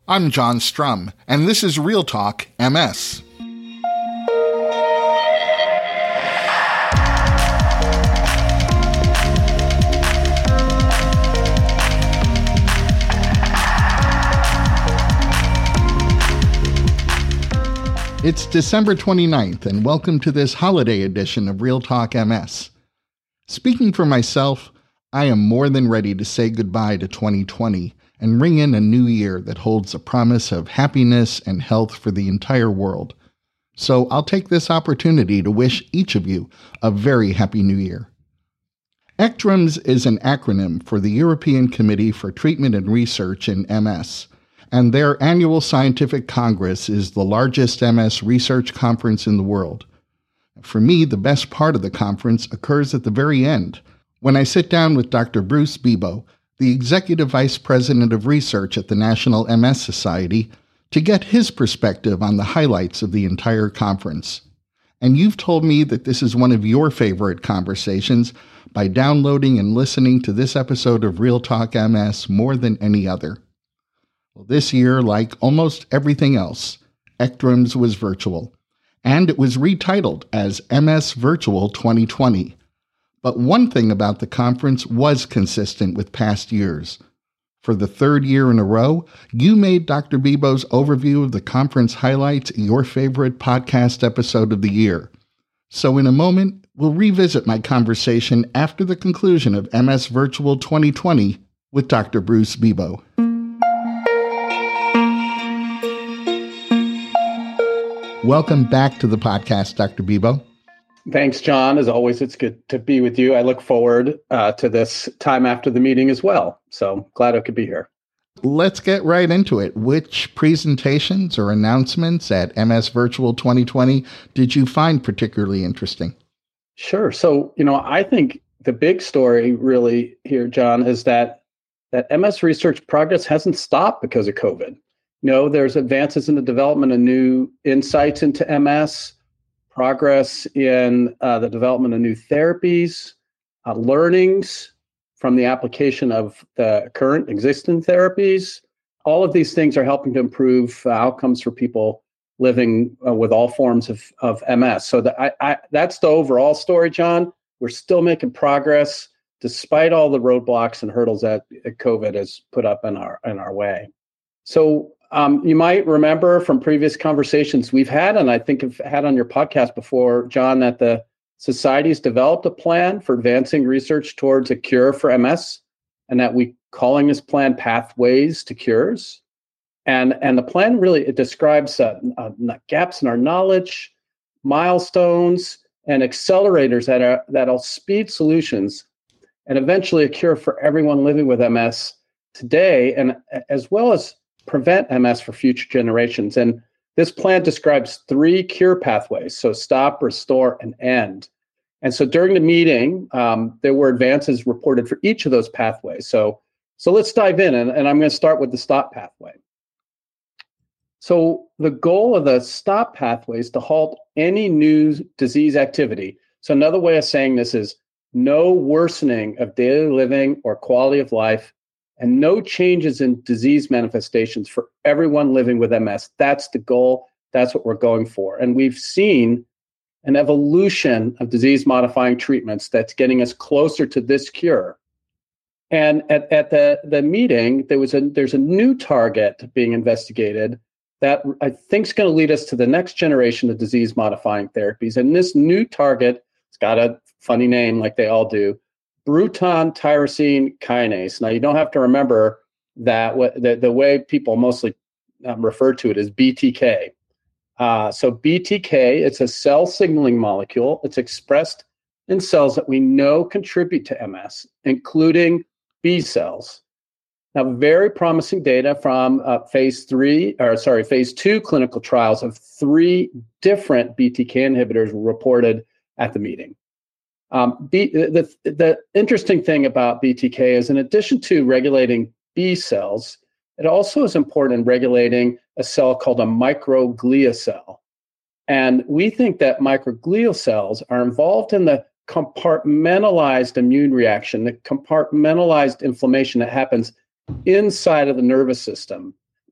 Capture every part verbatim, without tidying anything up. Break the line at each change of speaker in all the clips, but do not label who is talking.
I'm John Strum, and this is Real Talk M S. It's December twenty-ninth, and welcome to this holiday edition of Real Talk M S. Speaking for myself, I am more than ready to say goodbye to twenty twenty and ring in a new year that holds a promise of happiness and health for the entire world. So I'll take this opportunity to wish each of you a very happy new year. ECTRIMS is an acronym for the European Committee for Treatment and Research in M S, and their annual scientific congress is the largest M S research conference in the world. For me, the best part of the conference occurs at the very end, when I sit down with Doctor Bruce Bebo, the Executive Vice President of Research at the National M S Society, to get his perspective on the highlights of the entire conference. And you've told me that this is one of your favorite conversations by downloading and listening to this episode of Real Talk M S more than any other. Well, this year, like almost everything else, ECTRIMS was virtual, and it was retitled as M S Virtual twenty twenty. But one thing about the conference was consistent with past years. For the third year in a row, you made Doctor Bebo's overview of the conference highlights your favorite podcast episode of the year. So in a moment, we'll revisit my conversation after the conclusion of M S Virtual twenty twenty with Doctor Bruce Bebo. Welcome back to the podcast, Doctor Bebo.
Thanks, John. As always, it's good to be with you. I look forward uh, to this time after the meeting as well. So glad I could be here.
Let's get right into it. Which presentations or announcements at M S Virtual twenty twenty did you find particularly interesting?
Sure. So, you know, I think the big story really here, John, is that that M S research progress hasn't stopped because of COVID. You know, there's advances in the development of new insights into M S, progress in uh, the development of new therapies, uh, learnings from the application of the current existing therapies. All of these things are helping to improve uh, outcomes for people living uh, with all forms of, of M S. So the, I, I, that's the overall story, John. We're still making progress despite all the roadblocks and hurdles that COVID has put up in our in our way. So Um, you might remember from previous conversations we've had, and I think I've had on your podcast before, John, that the Society's developed a plan for advancing research towards a cure for M S, and that we calling this plan Pathways to Cures. And, and the plan really, it describes uh, uh, gaps in our knowledge, milestones, and accelerators that are, that'll speed solutions and eventually a cure for everyone living with M S today, and as well as prevent M S for future generations. And this plan describes three cure pathways, so stop, restore, and end. And so during the meeting, um, there were advances reported for each of those pathways. So, so let's dive in, and, and I'm going to start with the stop pathway. So the goal of the stop pathway is to halt any new disease activity. So another way of saying this is no worsening of daily living or quality of life, and no changes in disease manifestations for everyone living with M S. That's the goal. That's what we're going for. And we've seen an evolution of disease-modifying treatments that's getting us closer to this cure. And at, at the, the meeting, there was a there's a new target being investigated that I think is going to lead us to the next generation of disease-modifying therapies. And this new target, it's got a funny name like they all do, Bruton tyrosine kinase. Now, you don't have to remember that what, the, the way people mostly um, refer to it is B T K. Uh, so B T K, it's a cell signaling molecule. It's expressed in cells that we know contribute to M S, including B cells. Now, very promising data from uh, phase three, or sorry, phase two clinical trials of three different B T K inhibitors were reported at the meeting. Um, B, the, the interesting thing about B T K is, in addition to regulating B cells, it also is important in regulating a cell called a microglia cell. And we think that microglial cells are involved in the compartmentalized immune reaction, the compartmentalized inflammation that happens inside of the nervous system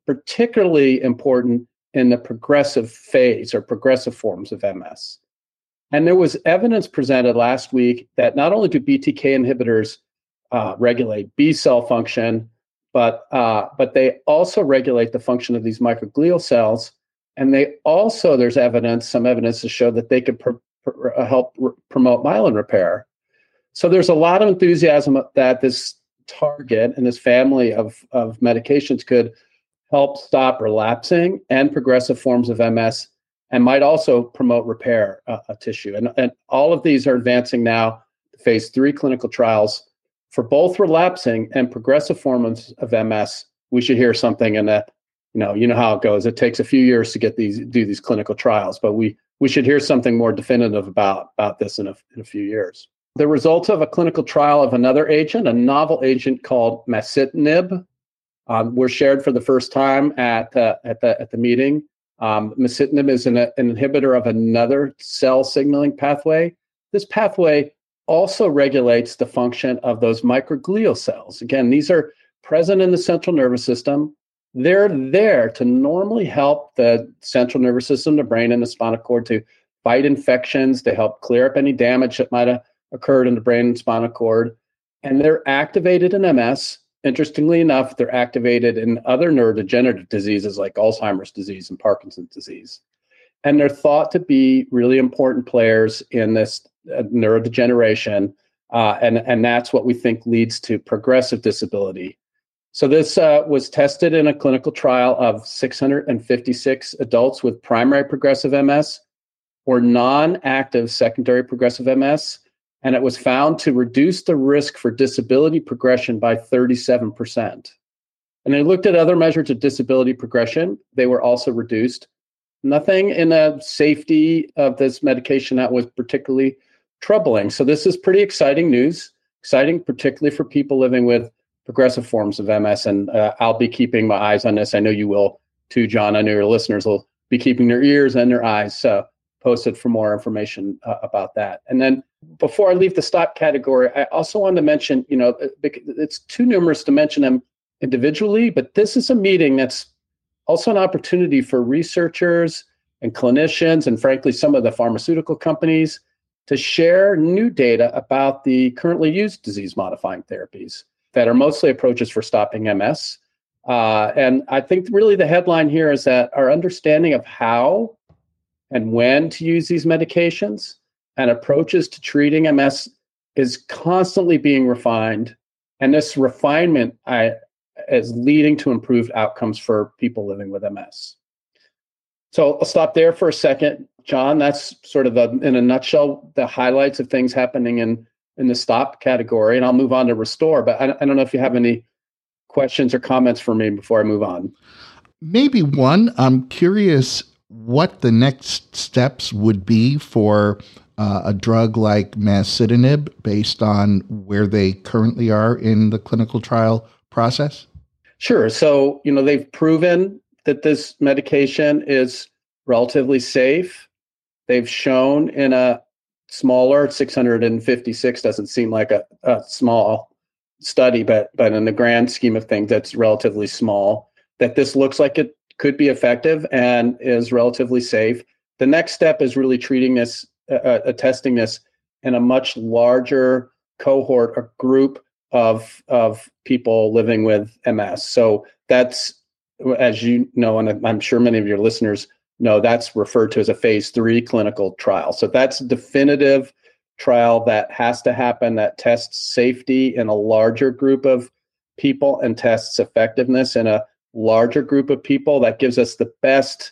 particularly important in the progressive phase or progressive forms of M S. And there was evidence presented last week that not only do B T K inhibitors uh, regulate B cell function, but uh, but they also regulate the function of these microglial cells. And they also, there's evidence, some evidence to show that they could pr- pr- help r- promote myelin repair. So there's a lot of enthusiasm that this target and this family of, of medications could help stop relapsing and progressive forms of M S, and might also promote repair uh, of tissue. And, and all of these are advancing now to phase three clinical trials for both relapsing and progressive forms of M S. We should hear something in that, you know, you know how it goes. It takes a few years to get these, do these clinical trials, but we we should hear something more definitive about, about this in a, in a few years. The results of a clinical trial of another agent, a novel agent called masitinib, um, were shared for the first time at, uh, at, the, at the meeting. Um, masitinib is an, an inhibitor of another cell signaling pathway. This pathway also regulates the function of those microglial cells. Again, these are present in the central nervous system. They're there to normally help the central nervous system, the brain and the spinal cord, to fight infections, to help clear up any damage that might have occurred in the brain and spinal cord. And they're activated in M S. Interestingly enough, they're activated in other neurodegenerative diseases like Alzheimer's disease and Parkinson's disease. And they're thought to be really important players in this uh, neurodegeneration. Uh, and, and that's what we think leads to progressive disability. So this uh, was tested in a clinical trial of six hundred fifty-six adults with primary progressive M S or non-active secondary progressive M S. And it was found to reduce the risk for disability progression by thirty-seven percent. And they looked at other measures of disability progression. They were also reduced. Nothing in the safety of this medication that was particularly troubling. So this is pretty exciting news, exciting particularly for people living with progressive forms of M S. And uh, I'll be keeping my eyes on this. I know you will too, John. I know your listeners will be keeping their ears and their eyes uh, posted for more information uh, about that. And then before I leave the stop category, I also wanted to mention, you know, it's too numerous to mention them individually, but this is a meeting that's also an opportunity for researchers and clinicians, and frankly, some of the pharmaceutical companies to share new data about the currently used disease-modifying therapies that are mostly approaches for stopping M S. Uh, and I think really the headline here is that our understanding of how and when to use these medications and approaches to treating M S is constantly being refined. And this refinement I, is leading to improved outcomes for people living with M S. So I'll stop there for a second. John, that's sort of, the, in a nutshell, the highlights of things happening in, in the stop category. And I'll move on to restore. But I, I don't know if you have any questions or comments for me before I move on.
Maybe one. I'm curious what the next steps would be for uh, a drug like masitinib based on where they currently are in the clinical trial process?
Sure. So, you know, they've proven that this medication is relatively safe. They've shown in a smaller, six hundred fifty-six doesn't seem like a, a small study, but but in the grand scheme of things, that's relatively small, that this looks like it could be effective and is relatively safe. The next step is really treating this, uh, uh, testing this in a much larger cohort or group of of people living with M S. So that's, as you know, and I'm sure many of your listeners know, that's referred to as a phase three clinical trial. So that's a definitive trial that has to happen, that tests safety in a larger group of people and tests effectiveness in a larger group of people. That gives us the best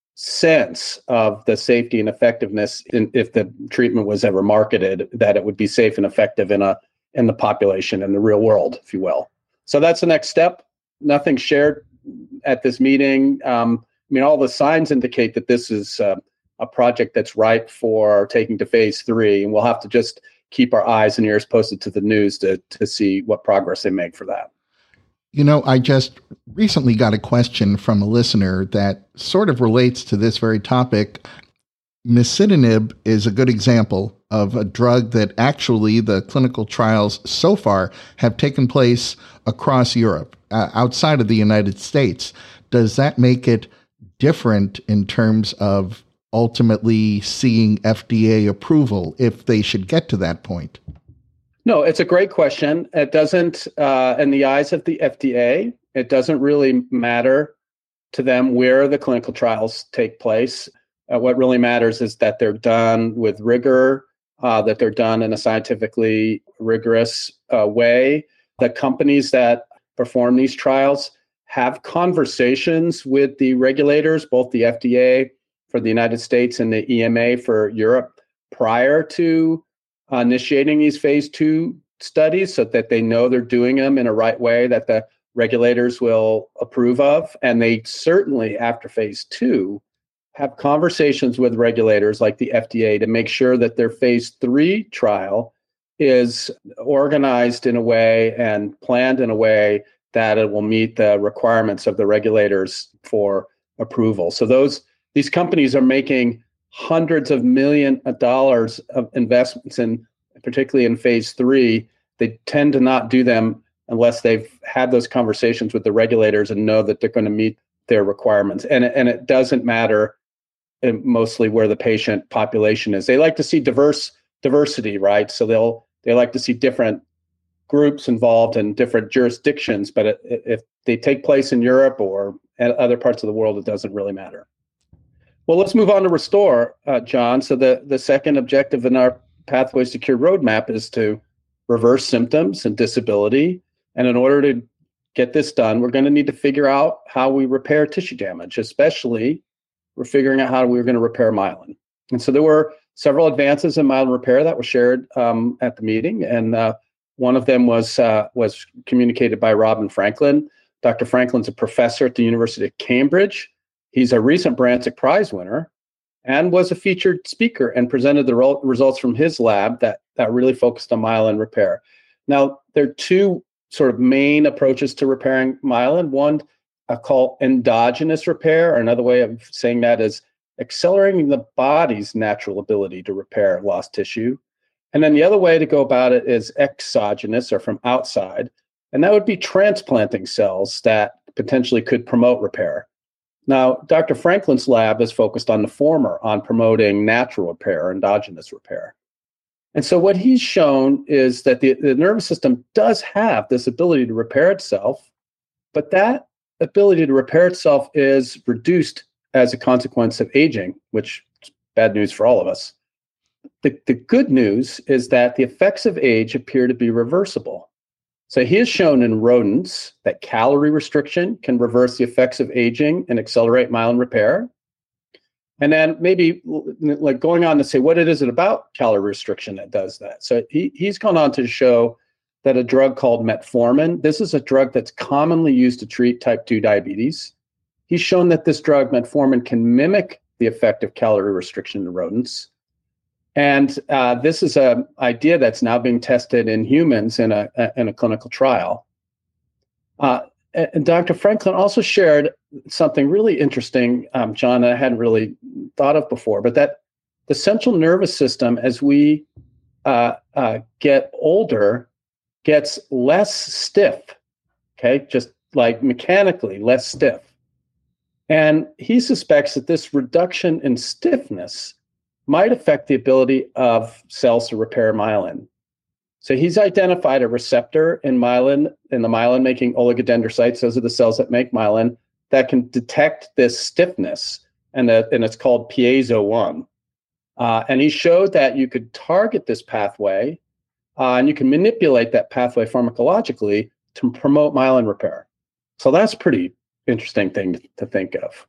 sense of the safety and effectiveness in, if the treatment was ever marketed, that it would be safe and effective in a in the population, in the real world, if you will. So that's the next step. Nothing shared at this meeting. Um, I mean, all the signs indicate that this is uh, a project that's ripe for taking to phase three, and we'll have to just keep our eyes and ears posted to the news to to see what progress they make for that.
You know, I just recently got a question from a listener that sort of relates to this very topic. Masitinib is a good example of a drug that actually the clinical trials so far have taken place across Europe, uh, outside of the United States. does that make it different in terms of ultimately seeing F D A approval if they should get to that point?
No, it's a great question. It doesn't, uh, in the eyes of the F D A, it doesn't really matter to them where the clinical trials take place. Uh, what really matters is that they're done with rigor, uh, that they're done in a scientifically rigorous uh, way. The companies that perform these trials have conversations with the regulators, both the F D A for the United States and the E M A for Europe, prior to uh, initiating these phase two studies, so that they know they're doing them in a right way that the regulators will approve of. And they certainly, after phase two, have conversations with regulators like the F D A to make sure that their phase three trial is organized in a way and planned in a way that it will meet the requirements of the regulators for approval. So those these companies are making hundreds of million of dollars of investments in, particularly in phase three. They tend to not do them unless they've had those conversations with the regulators and know that they're going to meet their requirements. And, and it doesn't matter mostly where the patient population is. They like to see diverse diversity, right? So they'll they like to see different groups involved in different jurisdictions, but it, if they take place in Europe or other parts of the world, it doesn't really matter. Well, let's move on to Restore, uh, John. So the, the second objective in our Pathways to Cure roadmap is to reverse symptoms and disability. And in order to get this done, we're going to need to figure out how we repair tissue damage, especially we're figuring out how we're going to repair myelin. And so there were several advances in myelin repair that were shared um, at the meeting. And uh, one of them was, uh, was communicated by Robin Franklin. Doctor Franklin's a professor at the University of Cambridge. He's a recent Brancic Prize winner and was a featured speaker and presented the ro- results from his lab that, that really focused on myelin repair. Now, there are two sort of main approaches to repairing myelin. One I call endogenous repair, or another way of saying that is accelerating the body's natural ability to repair lost tissue. And then the other way to go about it is exogenous, or from outside, and that would be transplanting cells that potentially could promote repair. Now, Doctor Franklin's lab is focused on the former, on promoting natural repair, endogenous repair. And so what he's shown is that the, the nervous system does have this ability to repair itself, but that ability to repair itself is reduced as a consequence of aging, which is bad news for all of us. The, the good news is that the effects of age appear to be reversible. So he has shown in rodents that calorie restriction can reverse the effects of aging and accelerate myelin repair. And then maybe like going on to say, what it is it about calorie restriction that does that? So he, he's gone on to show that a drug called metformin, this is a drug that's commonly used to treat type two diabetes. He's shown that this drug, metformin, can mimic the effect of calorie restriction in rodents. And uh, this is an idea that's now being tested in humans in a, in a clinical trial. Uh, and Doctor Franklin also shared something really interesting, um, John, that I hadn't really thought of before, but that the central nervous system, as we uh, uh, get older, gets less stiff, okay, just like mechanically less stiff. And he suspects that this reduction in stiffness might affect the ability of cells to repair myelin. So he's identified a receptor in myelin, in the myelin-making oligodendrocytes, those are the cells that make myelin, that can detect this stiffness, and, that, and it's called piezo one. Uh, and he showed that you could target this pathway, uh, and you can manipulate that pathway pharmacologically to promote myelin repair. So that's a pretty interesting thing to, to think of.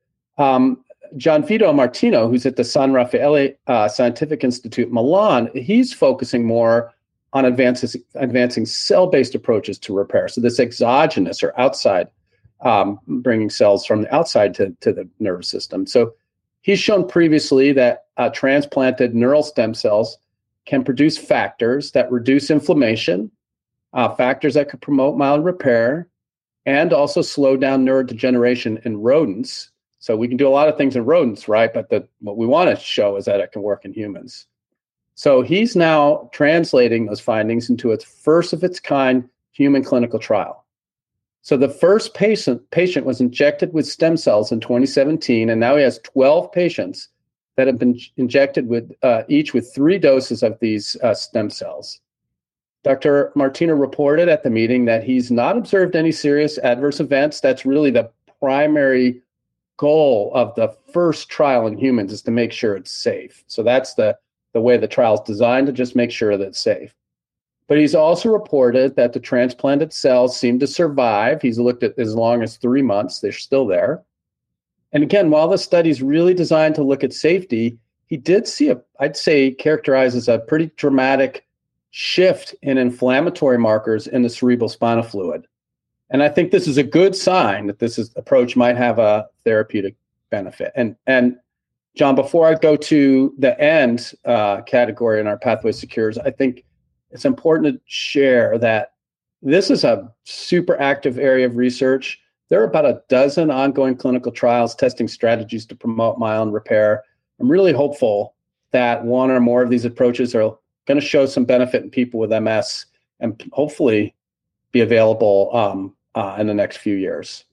Um, Gianfrido Martino, who's at the San Raffaele uh, Scientific Institute, Milan, he's focusing more on advances, advancing cell-based approaches to repair. So this exogenous or outside, um, bringing cells from the outside to, to the nervous system. So he's shown previously that uh, transplanted neural stem cells can produce factors that reduce inflammation, uh, factors that could promote myelin repair, and also slow down neurodegeneration in rodents. So we can do a lot of things in rodents, right? But the, what we want to show is that it can work in humans. So he's now translating those findings into its first of its kind human clinical trial. So the first patient patient was injected with stem cells in twenty seventeen, and now he has twelve patients that have been injected with uh, each with three doses of these uh, stem cells. Doctor Martino reported at the meeting that he's not observed any serious adverse events. That's really the primary goal of the first trial in humans, is to make sure it's safe. So that's the, the way the trial is designed, to just make sure that it's safe. But he's also reported that the transplanted cells seem to survive. He's looked at as long as three months. They're still there. And again, while the study is really designed to look at safety, he did see a, I'd say, characterized as a pretty dramatic shift in inflammatory markers in the cerebral spinal fluid. And I think this is a good sign that this is, approach might have a therapeutic benefit. And, and John, before I go to the end uh, category in our Pathways to Cures, I think it's important to share that this is a super active area of research. There are about a dozen ongoing clinical trials testing strategies to promote myelin repair. I'm really hopeful that one or more of these approaches are going to show some benefit in people with M S and hopefully be available um, uh, in the next few years.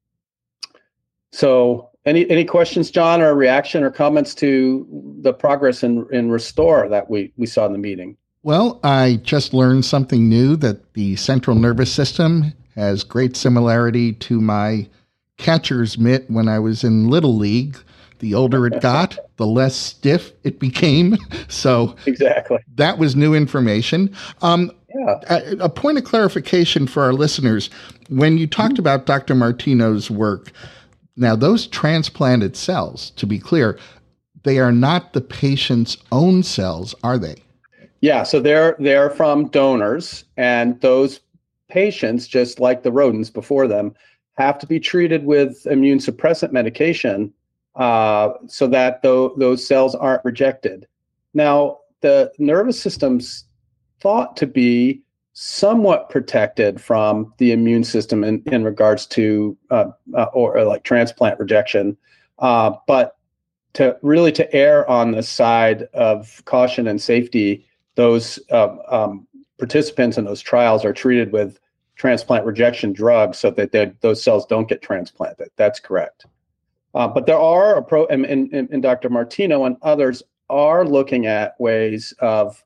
So any any questions, John, or a reaction or comments to the progress in, in Restore that we, we saw in the meeting?
Well, I just learned something new, that the central nervous system has great similarity to my catcher's mitt when I was in Little League. The older it got, the less stiff it became. So
exactly,
that was new information. Um,
yeah.
a, a point of clarification for our listeners. When you talked mm-hmm. about Doctor Martino's work, now those transplanted cells, to be clear, they are not the patient's own cells, are they?
Yeah, so they're they're from donors, and those patients, just like the rodents before them, have to be treated with immune suppressant medication uh, so that th- those cells aren't rejected. Now, the nervous system's thought to be somewhat protected from the immune system in, in regards to uh, uh, or, or like transplant rejection, uh, but to really to err on the side of caution and safety, those uh, um, participants in those trials are treated with transplant rejection drugs so that those cells don't get transplanted. That's correct. Uh, but there are, a pro, and, and, and Doctor Martino and others are looking at ways of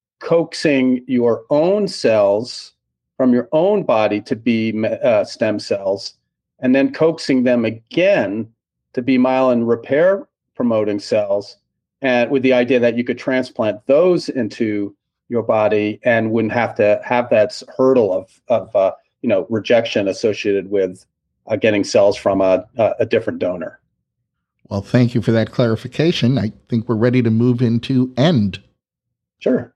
coaxing your own cells from your own body to be uh, stem cells, and then coaxing them again to be myelin repair promoting cells, and with the idea that you could transplant those into your body and wouldn't have to have that hurdle of of uh, you know rejection associated with uh, getting cells from a, a a different donor.
Well, thank you for that clarification. I think we're ready to move into END.
Sure.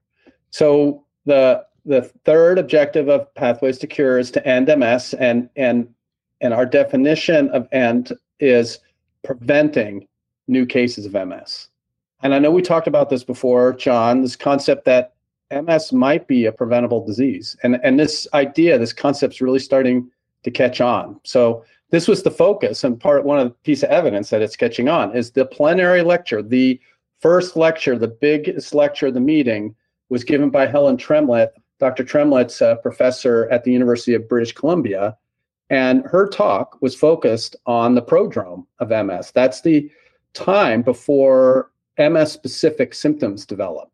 So the the third objective of Pathways to Cure is to end M S, and and and our definition of end is preventing new cases of M S. And I know we talked about this before, John, this concept that M S might be a preventable disease. And, and this idea, this concept's really starting to catch on. So this was the focus, and part one of the piece of evidence that it's catching on is the plenary lecture. The first lecture, the biggest lecture of the meeting, was given by Helen Tremlett. Doctor Tremlett's a professor at the University of British Columbia. And her talk was focused on the prodrome of M S. That's the time before M S-specific symptoms develop.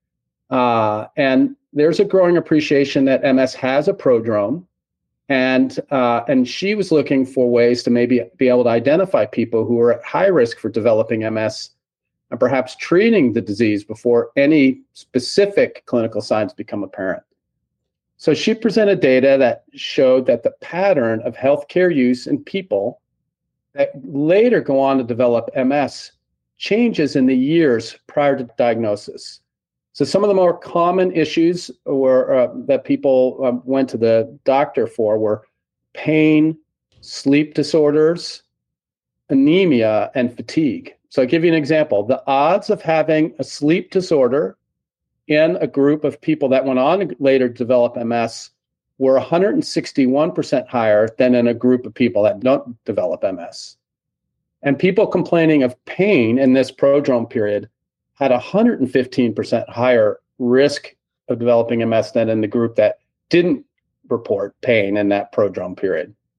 Uh, and there's a growing appreciation that M S has a prodrome, and uh, and she was looking for ways to maybe be able to identify people who are at high risk for developing M S and perhaps treating the disease before any specific clinical signs become apparent. So she presented data that showed that the pattern of healthcare use in people that later go on to develop M S changes in the years prior to diagnosis. So some of the more common issues were uh, that people um, went to the doctor for were pain, sleep disorders, anemia, and fatigue. So I'll give you an example. The odds of having a sleep disorder in a group of people that went on to later develop M S were one hundred sixty-one percent higher than in a group of people that don't develop M S. And people complaining of pain in this prodrome period had a one hundred fifteen percent higher risk of developing M S than in the group that didn't report pain in that prodrome period.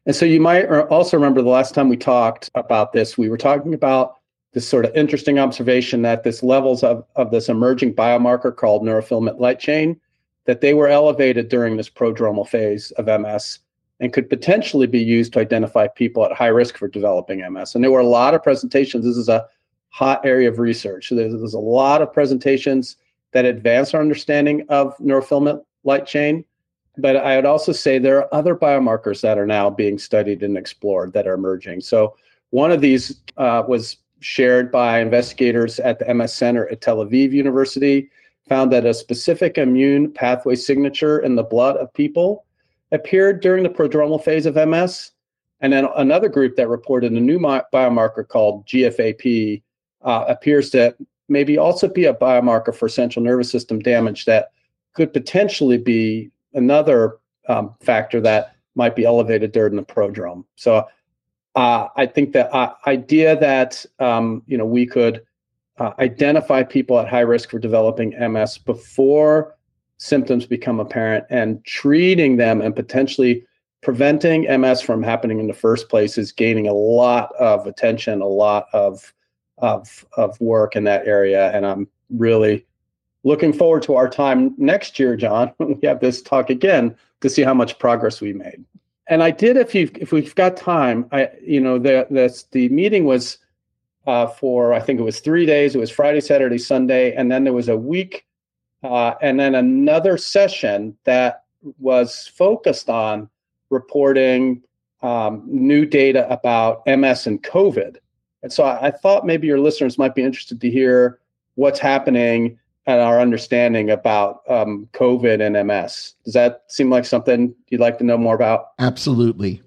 And so you might also remember the last time we talked about this, we were talking about this sort of interesting observation that this levels of, of this emerging biomarker called neurofilament light chain, that they were elevated during this prodromal phase of M S and could potentially be used to identify people at high risk for developing M S. And there were a lot of presentations. This is a hot area of research. So there's, there's a lot of presentations that advance our understanding of neurofilament light chain. But I would also say there are other biomarkers that are now being studied and explored that are emerging. So one of these uh, was shared by investigators at the M S Center at Tel Aviv University, found that a specific immune pathway signature in the blood of people appeared during the prodromal phase of M S. And then another group that reported a new biomarker called G F A P uh, appears to maybe also be a biomarker for central nervous system damage that could potentially be another um, factor that might be elevated during the prodrome. So uh, I think the uh, idea that um, you know we could uh, identify people at high risk for developing M S before symptoms become apparent and treating them and potentially preventing M S from happening in the first place is gaining a lot of attention, a lot of of of work in that area, and I'm really looking forward to our time next year, John, when we have this talk again to see how much progress we made. And I did, if you if we've got time, I you know the the the meeting was uh, for I think it was three days. It was Friday, Saturday, Sunday, and then there was a week, uh, and then another session that was focused on reporting um, new data about M S and COVID. And so I, I thought maybe your listeners might be interested to hear what's happening and our understanding about um, COVID and M S. Does that seem like something you'd like to know more about?
Absolutely.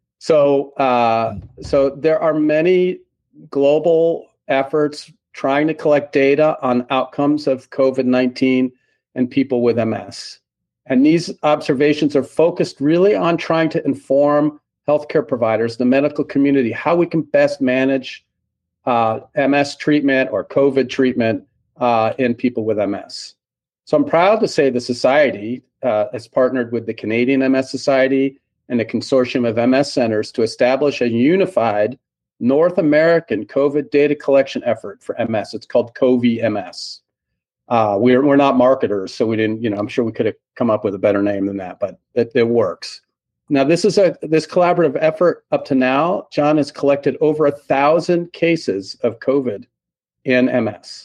So, uh, so there are many global efforts trying to collect data on outcomes of COVID nineteen and people with M S. And these observations are focused really on trying to inform healthcare providers, the medical community, how we can best manage uh, M S treatment or COVID treatment Uh, in people with M S. So I'm proud to say the Society uh, has partnered with the Canadian M S Society and a consortium of M S centers to establish a unified North American COVID data collection effort for M S. It's called COVI-M S. Uh, we're, we're not marketers, so we didn't, you know, I'm sure we could have come up with a better name than that, but it, it works. Now, this is a this collaborative effort up to now. John has collected over a thousand cases of COVID in M S.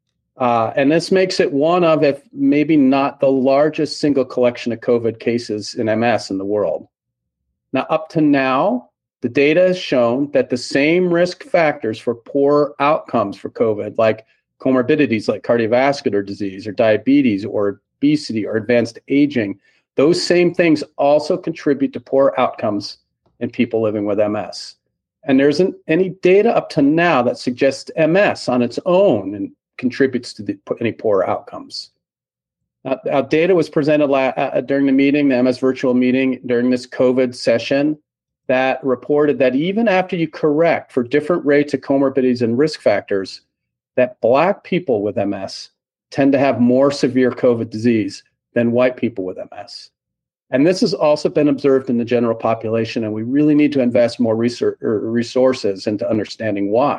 Uh, and this makes it one of, if maybe not the largest single collection of COVID cases in M S in the world. Now, up to now, the data has shown that the same risk factors for poor outcomes for COVID, like comorbidities like cardiovascular disease or diabetes or obesity or advanced aging, those same things also contribute to poor outcomes in people living with M S. And there isn't any data up to now that suggests M S on its own and contributes to the, any poor outcomes. Uh, our data was presented la- uh, during the meeting, the M S virtual meeting, during this COVID session, that reported that even after you correct for different rates of comorbidities and risk factors, that Black people with M S tend to have more severe COVID disease than white people with M S. And this has also been observed in the general population, and we really need to invest more research, or resources into understanding why.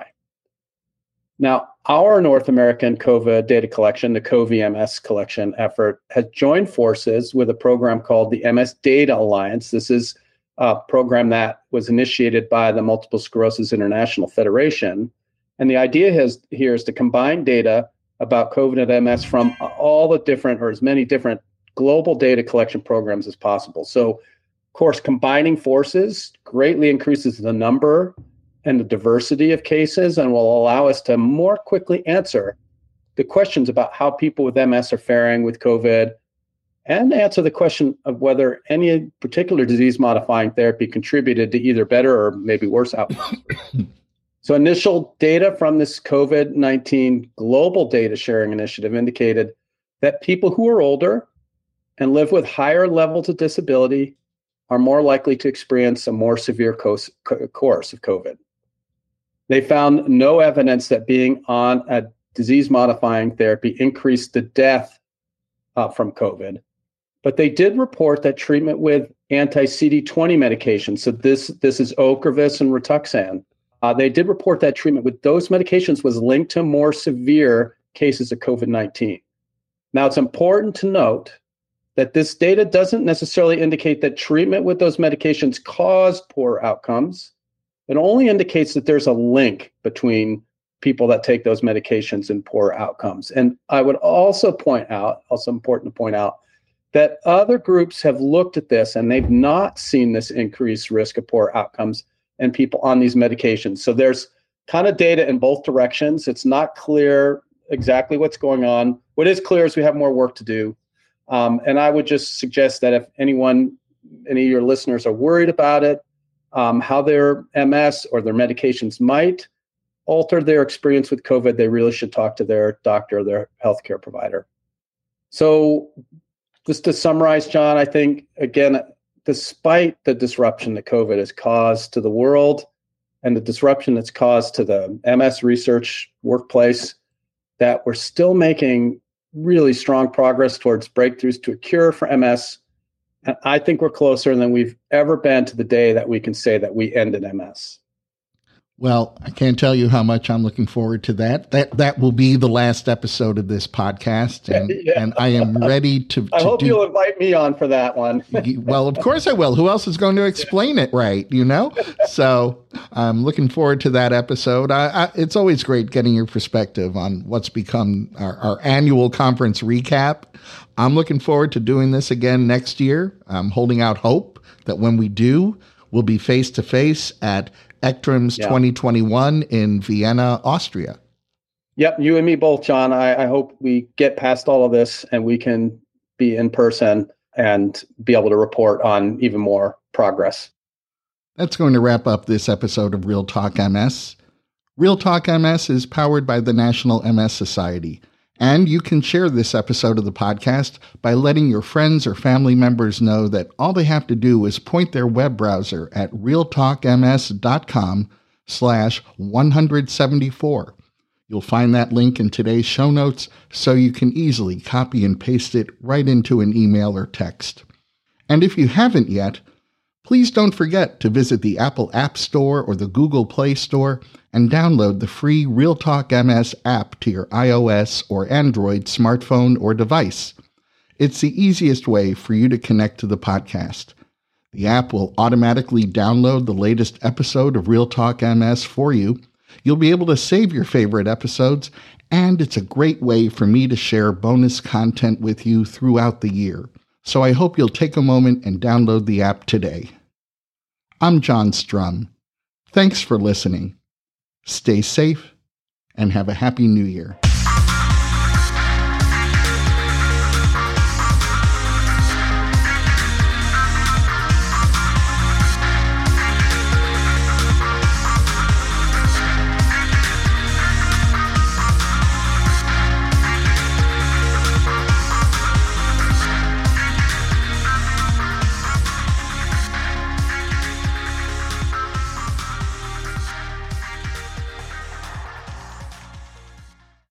Now, our North American COVID data collection, the COVI-M S collection effort, has joined forces with a program called the M S Data Alliance. This is a program that was initiated by the Multiple Sclerosis International Federation. And the idea has, here is to combine data about COVID and M S from all the different, or as many different global data collection programs as possible. So, of course, combining forces greatly increases the number and the diversity of cases and will allow us to more quickly answer the questions about how people with M S are faring with COVID and answer the question of whether any particular disease-modifying therapy contributed to either better or maybe worse outcomes. So initial data from this COVID nineteen global data sharing initiative indicated that people who are older and live with higher levels of disability are more likely to experience a more severe course, course of COVID. They found no evidence that being on a disease-modifying therapy increased the death uh, from COVID, but they did report that treatment with anti-C D twenty medications. So this, this is Ocrevus and Rituxan. Uh, they did report that treatment with those medications was linked to more severe cases of COVID nineteen. Now, it's important to note that this data doesn't necessarily indicate that treatment with those medications caused poor outcomes. It only indicates that there's a link between people that take those medications and poor outcomes. And I would also point out, also important to point out, that other groups have looked at this and they've not seen this increased risk of poor outcomes in people on these medications. So there's kind of data in both directions. It's not clear exactly what's going on. What is clear is we have more work to do. Um, and I would just suggest that if anyone, any of your listeners are worried about it, um, how their M S or their medications might alter their experience with COVID, they really should talk to their doctor or their healthcare provider. So just to summarize, John, I think, again, despite the disruption that COVID has caused to the world and the disruption that's caused to the M S research workplace, that we're still making really strong progress towards breakthroughs to a cure for M S. And I think we're closer than we've ever been to the day that we can say that we ended M S.
Well, I can't tell you how much I'm looking forward to that. That that will be the last episode of this podcast, and, yeah. and I am ready to, to
I hope
do,
you'll invite me on for that one.
Well, of course I will. Who else is going to explain it right, you know? So I'm looking forward to that episode. I, I, it's always great getting your perspective on what's become our, our annual conference recap. I'm looking forward to doing this again next year. I'm holding out hope that when we do, we'll be face-to-face at ECTRIMS yeah. twenty twenty-one in Vienna, Austria.
Yep, you and me both, John. I, I hope we get past all of this and we can be in person and be able to report on even more progress.
That's going to wrap up this episode of Real Talk M S. Real Talk M S is powered by the National M S Society, and you can share this episode of the podcast by letting your friends or family members know that all they have to do is point their web browser at realtalkms.com slash 174. You'll find that link in today's show notes so you can easily copy and paste it right into an email or text. And if you haven't yet, please don't forget to visit the Apple App Store or the Google Play Store and download the free Real Talk M S app to your iOS or Android smartphone or device. It's the easiest way for you to connect to the podcast. The app will automatically download the latest episode of Real Talk M S for you. You'll be able to save your favorite episodes, and it's a great way for me to share bonus content with you throughout the year. So I hope you'll take a moment and download the app today. I'm John Strum. Thanks for listening. Stay safe and have a happy new year.